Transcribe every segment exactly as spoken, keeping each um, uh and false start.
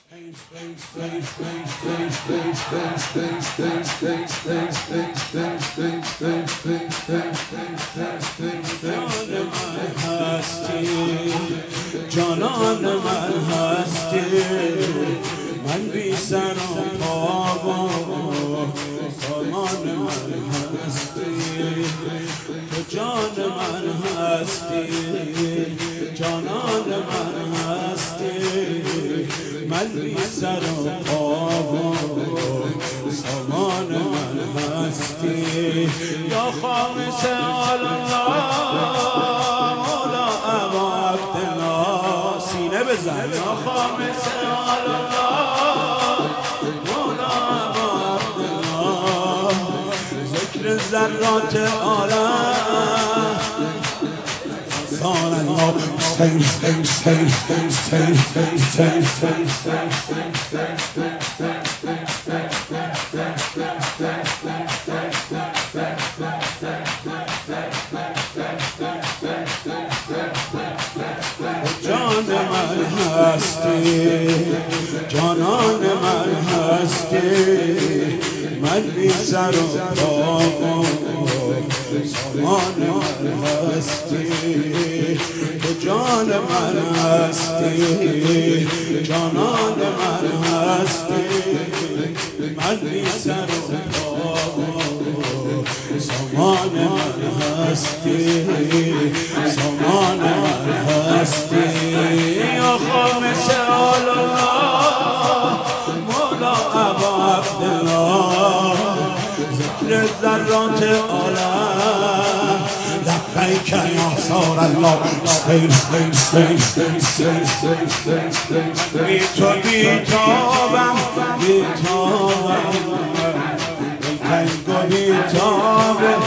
جانان من هستی من بی سر و پا و سامان من هستی تو جان من هستی جانان من هستی من بی سر و پا و سامان من هستی یا خامس الله مولا ابا عبدالله سینه بزن یا خامس الله مولا ابا عبدالله ذکر ذرات عالم سان الله سین سین سین سین سین سین سین جان من هستی جانان من هستی من بی سر و پا و سامان من هستی تو جان من هستی جانان من هستی من بی سر و پا و سامان من هستی سامان من هستی یا خامس الله مولا ابا عبدالله ذکر ذرات عالم لبیک یا سار الله سین سین سین سین سین سین سین بی تو بیتابم بیتابم تنگ و بیتابم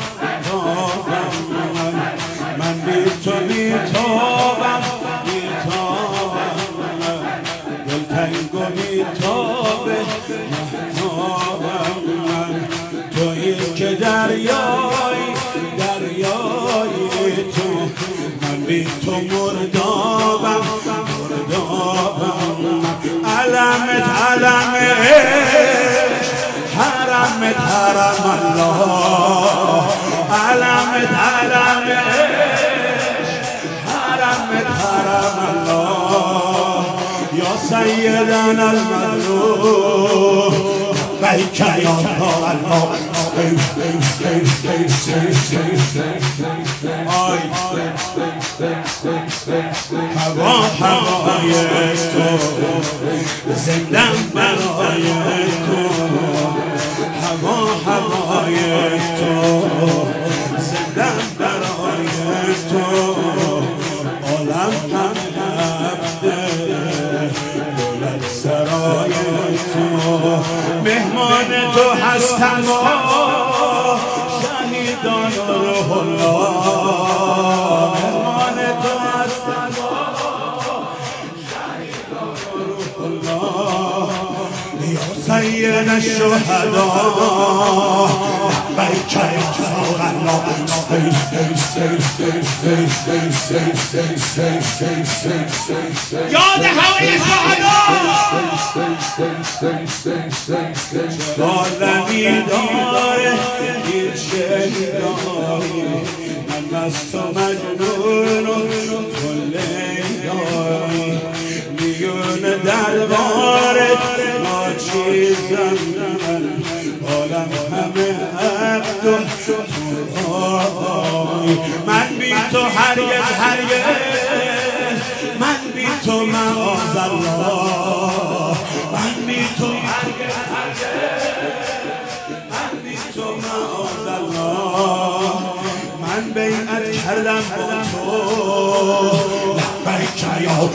من بی تو بیتابم بیتابم دلتنگ و بیتابم تویی که دریایی دریایی تو من بی تو مردابم مردابم علمت علم عشق حرمت حرم الله علمت علم عشق حرمت حرم الله یا سیدنا المظلوم لبیک یا الله هوا هوای تو زندم برای تو هوا هوای تو زندم برای تو عالم هم عبده بلند سرای تو مهمان تو هستم شهیدان روح الله مهمان تو هستم شهیدان روح الله یا سید الشهداء لبیک یا رسول الله یاد همه شهدا عالمی داره این شهدایی من مست و مجنون و تو لیلایی میون دربارت ناچیزم من عالم همه عبد و خدای من بی تو هرگز هرگز من بی تو معاذالله من بی تو هرگز هرگز من بی تو معاذالله من بیعت کردم با تو لبیک یا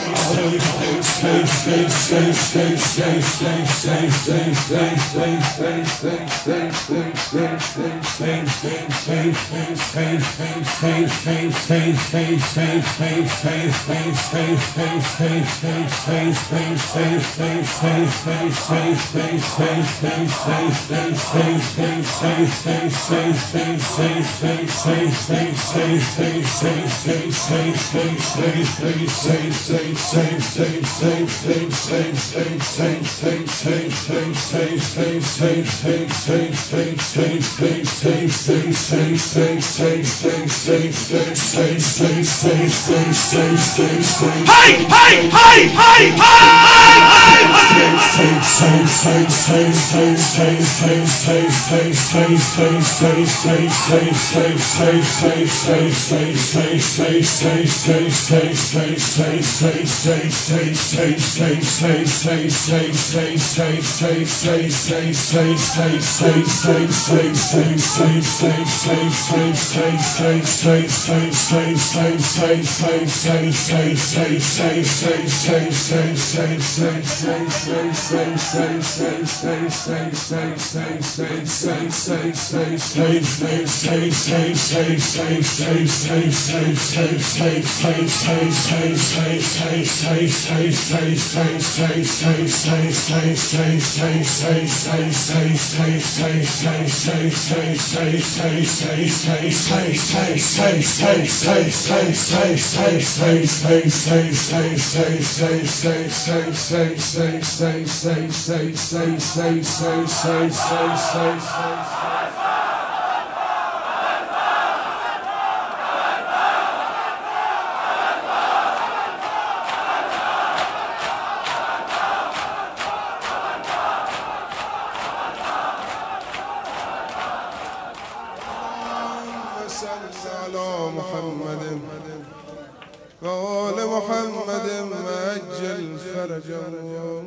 محمد وآل محمد مأجل فرجهم.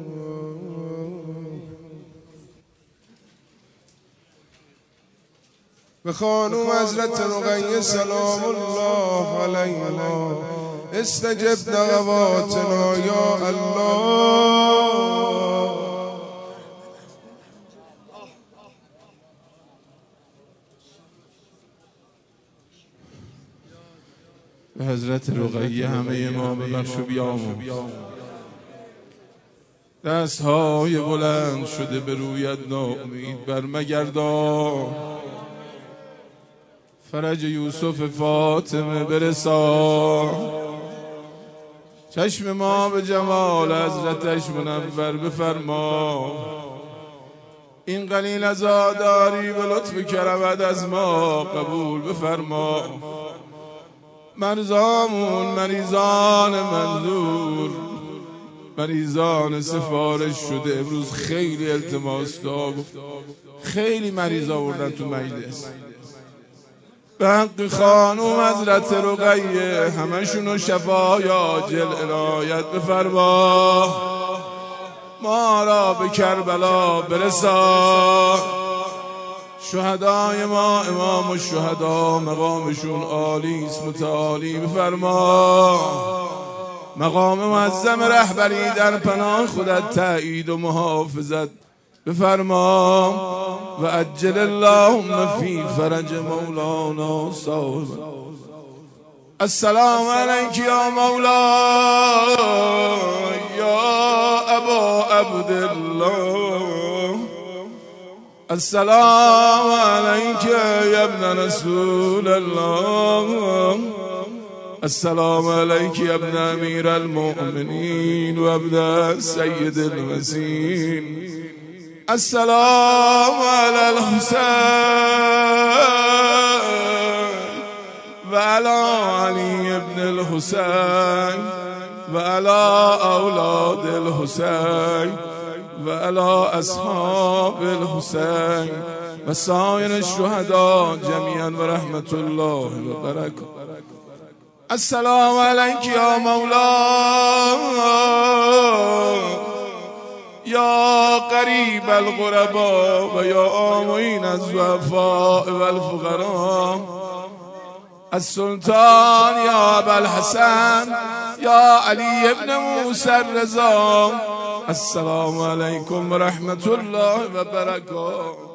به خانم حضرت رقیه سلام الله علیها استجب دعواتنا یا الله. به حضرت رقیه همه ما ببخش و بیامرز. دستهای بلند شده به رویت ناامید برمگردان. فرج یوسف فاطمه برسان. چشم ما به جمال حضرتش منور بفرما. این قلیل عزاداری به لطف کرمت از ما قبول بفرما. مرزامون مریضان منظور، مریضان سفارش شده امروز خیلی التماس داد، خیلی مریض آوردن تو مجلس. به حق خانوم حضرت رقیه همشونو شفای عاجل عنایت بفرما. ما را به کربلا برسان. شهدای ما امام الشهدا مقامشون عالی است متعالی بفرما. مقام معظم رهبری در پناه خودت تأیید و محافظت بفرما. و عجل اللهم فی فرج مولانا صاحب. السلام علیک یا مولا یا ابا عبدالله. السلام علیک یا ابن رسول الله. السلام علیک یا ابن امیر المؤمنین و ابن سید المسین. السلام علی الحسین و علی علی ابن الحسین و علی اولاد الحسین و علی اصحاب الحسین و سایر الشهداء جمیعا و رحمت الله و برکاته. السلام علیک یا مولا یا قریب الغرباء و یا معین الضعفاء و الفقراء. السلطان یا ابا الحسن یا علی ابن موسی الرضا. السلام علیکم و رحمت الله و برکاته.